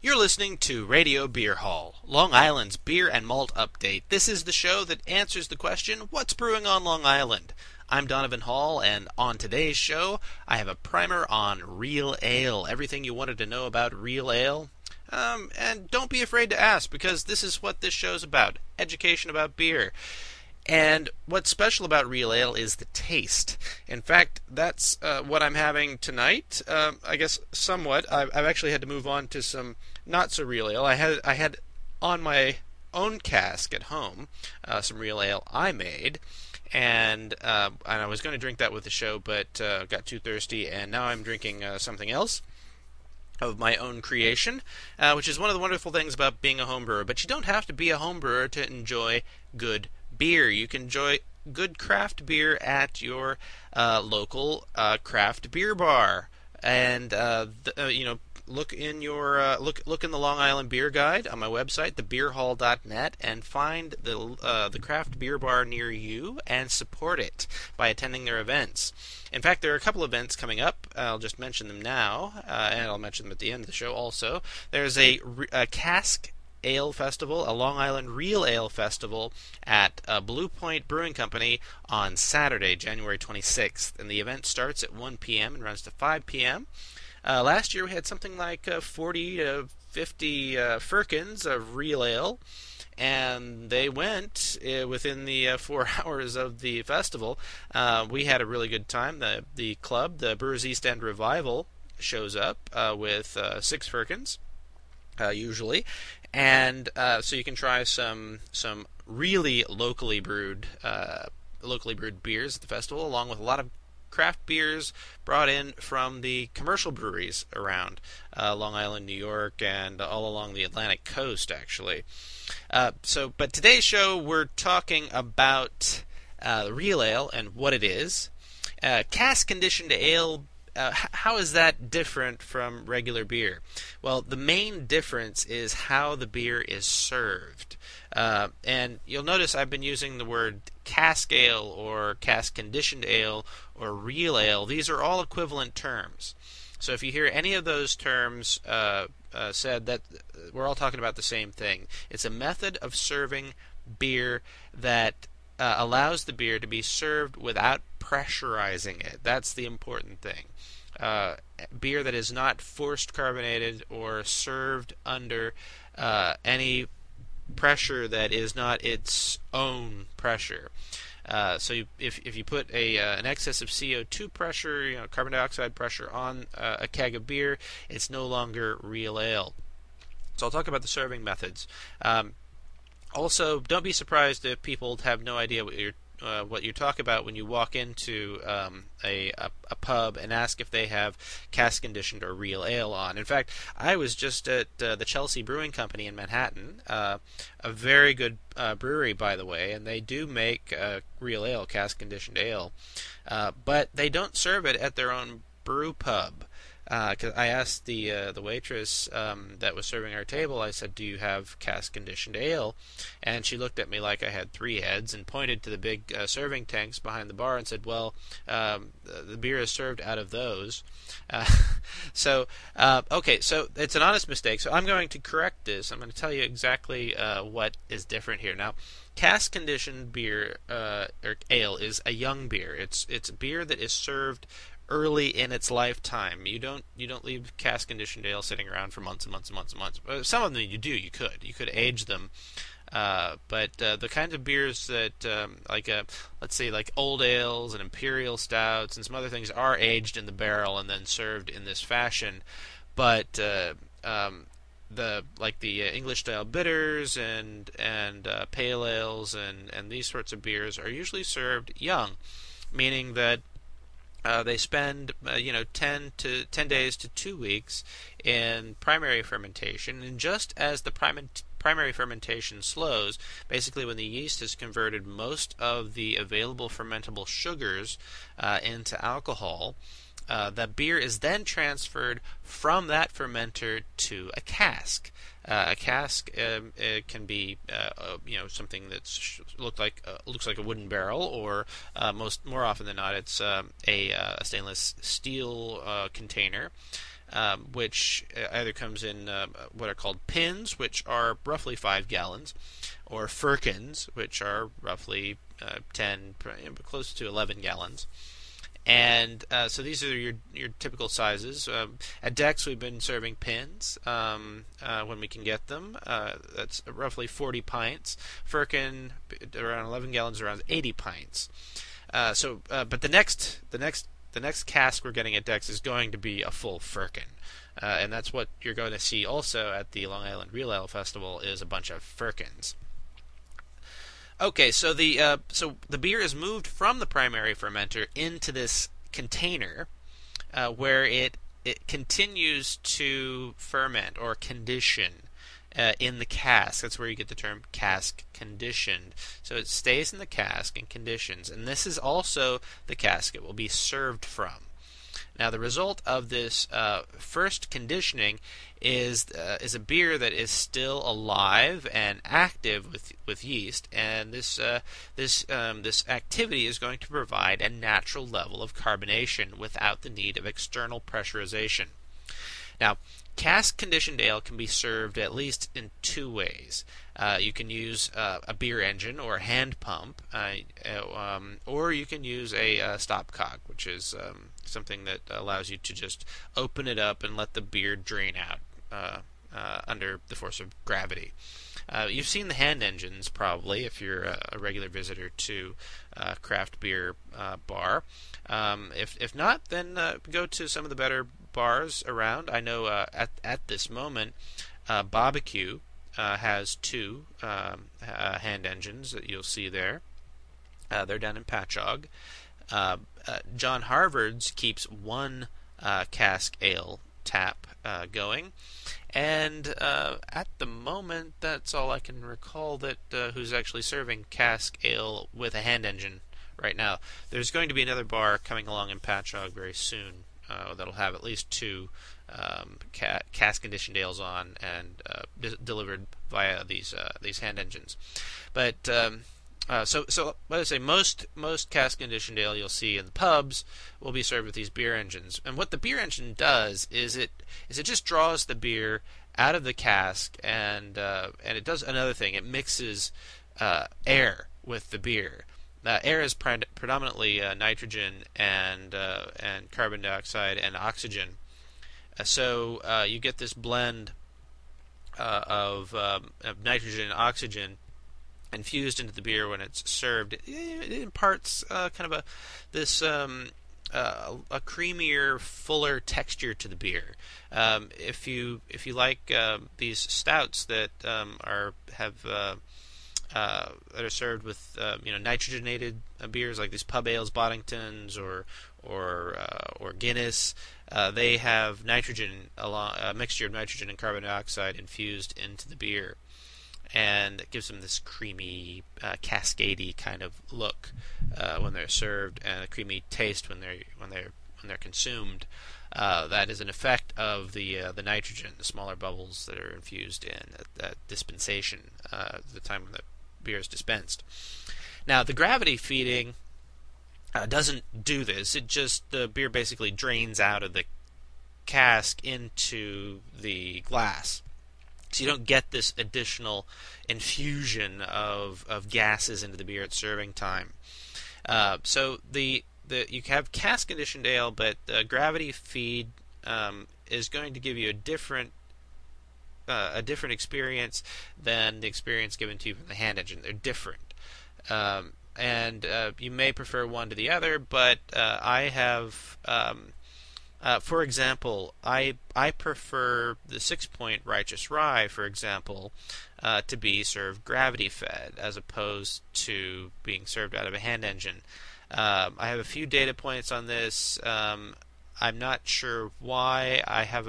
You're listening to Radio Beer Hall, Long Island's beer and malt update. This is the show that answers the question, what's brewing on Long Island? I'm Donovan Hall, and on today's show, I have a primer on Real Ale. Everything you wanted to know about Real Ale. And don't be afraid to ask, because this is what this show's about, education about beer. And what's special about Real Ale is the taste. In fact, that's what I'm having tonight. I guess somewhat. I've actually had to move on to some not so Real Ale. I had on my own cask at home some Real Ale I made, and I was going to drink that with the show, but got too thirsty, and now I'm drinking something else of my own creation, which is one of the wonderful things about being a home brewer. But you don't have to be a home brewer to enjoy good beer. You can enjoy good craft beer at your local craft beer bar, and look in your look in the Long Island Beer Guide on my website, thebeerhall.net, and find the craft beer bar near you and support it by attending their events. In fact, there are a couple of events coming up. I'll just mention them now, and I'll mention them at the end of the show also. There's a cask Ale Festival, a Long Island Real Ale Festival at Blue Point Brewing Company on Saturday, January 26th. And the event starts at 1 p.m. and runs to 5 p.m. Last year we had something like 40 to 50 firkins of Real Ale, and they went within the 4 hours of the festival. We had a really good time. The club, the Brewers East End Revival, shows up with 6 firkins, usually. And so you can try some really locally brewed beers at the festival, along with a lot of craft beers brought in from the commercial breweries around Long Island, New York, and all along the Atlantic coast, actually. But today's show, we're talking about Real Ale and what it is. Cask-conditioned ale, how is that different from regular beer? Well, the main difference is how the beer is served. And you'll notice I've been using the word cask ale or cask-conditioned ale or real ale. These are all equivalent terms. So if you hear any of those terms said, that we're all talking about the same thing. It's a method of serving beer that allows the beer to be served without pressurizing it. That's the important thing. Beer that is not forced carbonated or served under any pressure that is not its own pressure. So if you put an excess of CO2 pressure, carbon dioxide pressure on a keg of beer, it's no longer real ale. So I'll talk about the serving methods. Also, don't be surprised if people have no idea what you talk about when you walk into a pub and ask if they have cask-conditioned or real ale on. In fact, I was just at the Chelsea Brewing Company in Manhattan, a very good brewery, by the way, and they do make real ale, cask-conditioned ale, but they don't serve it at their own brew pub. 'Cause I asked the waitress that was serving our table, I said, "Do you have cask-conditioned ale?" And she looked at me like I had 3 heads and pointed to the big serving tanks behind the bar and said, "Well, the beer is served out of those." Okay, so it's an honest mistake. So I'm going to correct this. I'm going to tell you exactly what is different here. Now, cask-conditioned beer or ale is a young beer. It's a beer that is served early in its lifetime. You don't leave cask-conditioned ale sitting around for months and months and months and months. Some of them you do. You could age them, but the kinds of beers that let's say like old ales and imperial stouts and some other things are aged in the barrel and then served in this fashion. But the English style bitters and pale ales and these sorts of beers are usually served young, meaning that they spend 10 days to 2 weeks in primary fermentation, and just as the primary fermentation slows, basically when the yeast has converted most of the available fermentable sugars into alcohol, the beer is then transferred from that fermenter to a cask. A cask it can be something that's looks like a wooden barrel, or more often than not it's a stainless steel container. which either comes in what are called pins, which are roughly 5 gallons, or firkins, which are roughly 10, close to 11 gallons. And so these are your typical sizes. At Dex, we've been serving pins when we can get them. That's roughly 40 pints. Firkin, around 11 gallons, around 80 pints. But the next cask we're getting at Dex is going to be a full firkin. And that's what you're going to see also at the Long Island Real Ale Festival, is a bunch of firkins. Okay, so the beer is moved from the primary fermenter into this container, where it continues to ferment or condition in the cask. That's where you get the term cask conditioned. So it stays in the cask and conditions, and this is also the cask it will be served from. Now, the result of this first conditioning is a beer that is still alive and active with yeast, and this activity is going to provide a natural level of carbonation without the need of external pressurization. Now, cask conditioned ale can be served at least in 2 ways. You can use a beer engine or a hand pump, or you can use a stopcock, which is something that allows you to just open it up and let the beer drain out under the force of gravity. You've seen the hand engines probably if you're a regular visitor to a craft beer bar. If not, then go to some of the better bars around. I know at this moment, Barbecue has 2 hand engines that you'll see there. They're down in Patchogue. John Harvard's keeps 1 cask ale tap going, and at the moment, that's all I can recall that who's actually serving cask ale with a hand engine right now. There's going to be another bar coming along in Patchogue very soon that'll have at least 2 cask conditioned ales on and delivered via these hand engines. But so let us say most cask conditioned ale you'll see in the pubs will be served with these beer engines. And what the beer engine does is it just draws the beer out of the cask, and it does another thing. It mixes air with the beer. Air is predominantly nitrogen and carbon dioxide and oxygen. So you get this blend of nitrogen and oxygen infused into the beer when it's served. It imparts kind of a creamier, fuller texture to the beer. If you like these stouts that are served with nitrogenated beers like these pub ales, Boddingtons or Guinness, they have nitrogen, a mixture of nitrogen and carbon dioxide infused into the beer, and it gives them this creamy, cascadey kind of look when they're served, and a creamy taste when they're consumed. That is an effect of the nitrogen, the smaller bubbles that are infused in at dispensation, the time when the beer is dispensed. Now, the gravity feeding doesn't do this. The beer basically drains out of the cask into the glass. So you don't get this additional infusion of gases into the beer at serving time. So you have cask conditioned ale, but the gravity feed is going to give you a different experience than the experience given to you from the hand engine. They're different, and you may prefer one to the other. But I have, for example, I prefer the 6-point Righteous Rye, for example, to be served gravity fed as opposed to being served out of a hand engine. I have a few data points on this. I'm not sure why. I have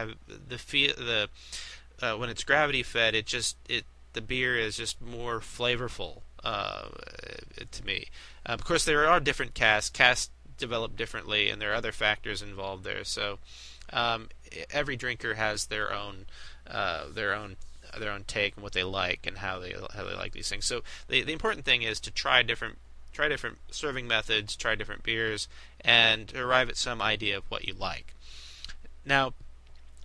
when it's gravity fed, the beer is just more flavorful to me. Of course, there are different casks. Casks develop differently, and there are other factors involved there. So every drinker has their own take on what they like and how they like these things. So the important thing is to try different serving methods, try different beers, and arrive at some idea of what you like. Now,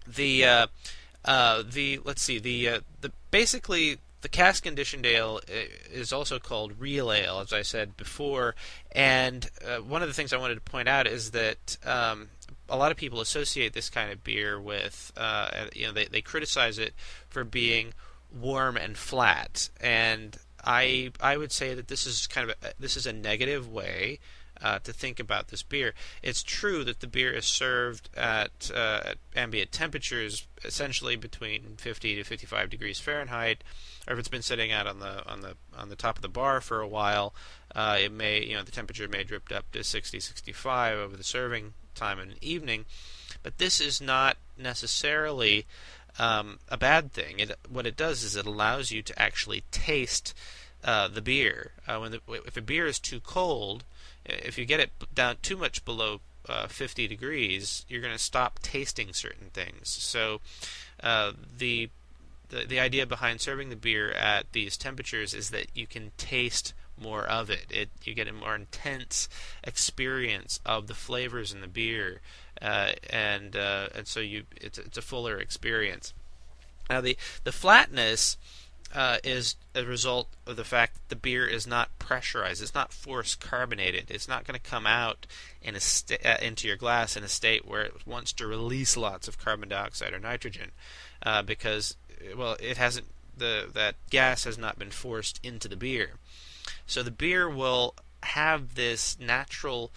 The let's see the basically the cask conditioned ale is also called real ale, as I said before. And one of the things I wanted to point out is that a lot of people associate this kind of beer with they criticize it for being warm and flat, and I would say that this is this is a negative way to think about this beer. It's true that the beer is served at ambient temperatures, essentially between 50 to 55 degrees Fahrenheit, or if it's been sitting out on the top of the bar for a while, it may the temperature may drift up to 60, 65 over the serving time in an evening. But this is not necessarily a bad thing. What it does is it allows you to actually taste the beer. If a beer is too cold, if you get it down too much below 50 degrees, you're going to stop tasting certain things. So the idea behind serving the beer at these temperatures is that you can taste more of it. You get a more intense experience of the flavors in the beer, and so it's a fuller experience. Now the flatness is a result of the fact that the beer is not pressurized. It's not force carbonated. It's not going to come out into your glass in a state where it wants to release lots of carbon dioxide or nitrogen, because it hasn't. That gas has not been forced into the beer. So the beer will have this natural,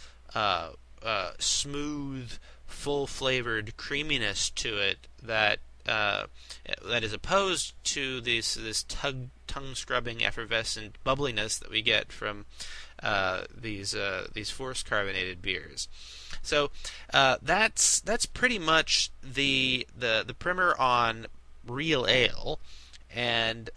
smooth, full-flavored creaminess to it that is opposed to this tongue-scrubbing, effervescent bubbliness that we get from these force-carbonated beers. So that's pretty much the primer on real ale. And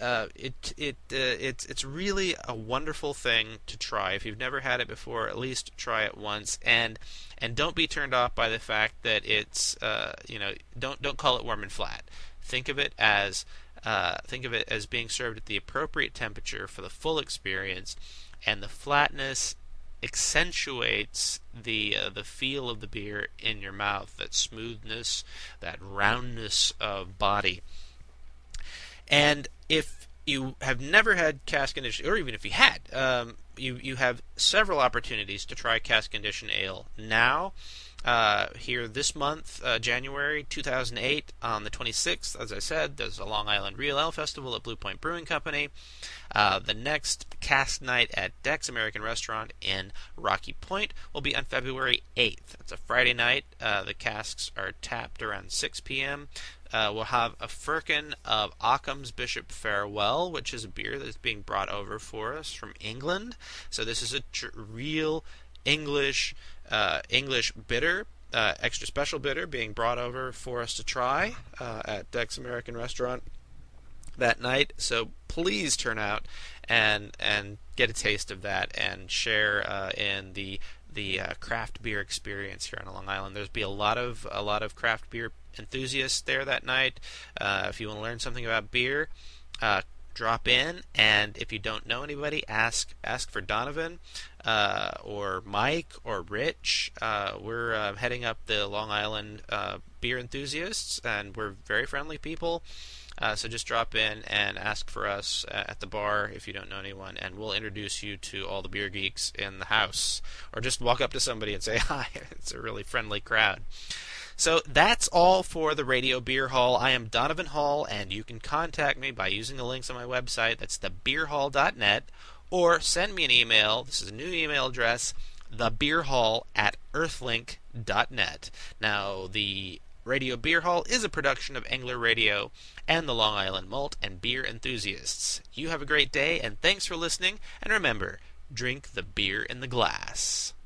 it's really a wonderful thing to try. If you've never had it before, at least try it once, and don't be turned off by the fact that it's don't call it warm and flat. Think of it as being served at the appropriate temperature for the full experience, and the flatness accentuates the feel of the beer in your mouth, that smoothness, that roundness of body. And if you have never had cask conditioned, or even if you had, you have several opportunities to try cask conditioned ale now. Here this month, January 2008, on the 26th, as I said, there's a Long Island Real Ale Festival at Blue Point Brewing Company. The next cask night at Deck's American Restaurant in Rocky Point will be on February 8th. It's a Friday night. The casks are tapped around 6 p.m. We'll have a firkin of Occam's Bishop Farewell, which is a beer that is being brought over for us from England. So this is a real English bitter, extra special bitter, being brought over for us to try at Deck's American Restaurant that night. So please turn out and get a taste of that and share in the craft beer experience here on Long Island. There's be a lot of craft beer enthusiasts there that night. If you want to learn something about beer, drop in, and if you don't know anybody, ask for Donovan or Mike or Rich. We're heading up the Long Island beer enthusiasts, and we're very friendly people. So just drop in and ask for us at the bar if you don't know anyone, and we'll introduce you to all the beer geeks in the house. Or just walk up to somebody and say hi. It's a really friendly crowd. So that's all for the Radio Beer Hall. I am Donovan Hall, and you can contact me by using the links on my website. That's thebeerhall.net, or send me an email. This is a new email address, thebeerhall@earthlink.net. Now, the Radio Beer Hall is a production of Engler Radio and the Long Island Malt and Beer Enthusiasts. You have a great day, and thanks for listening. And remember, drink the beer in the glass.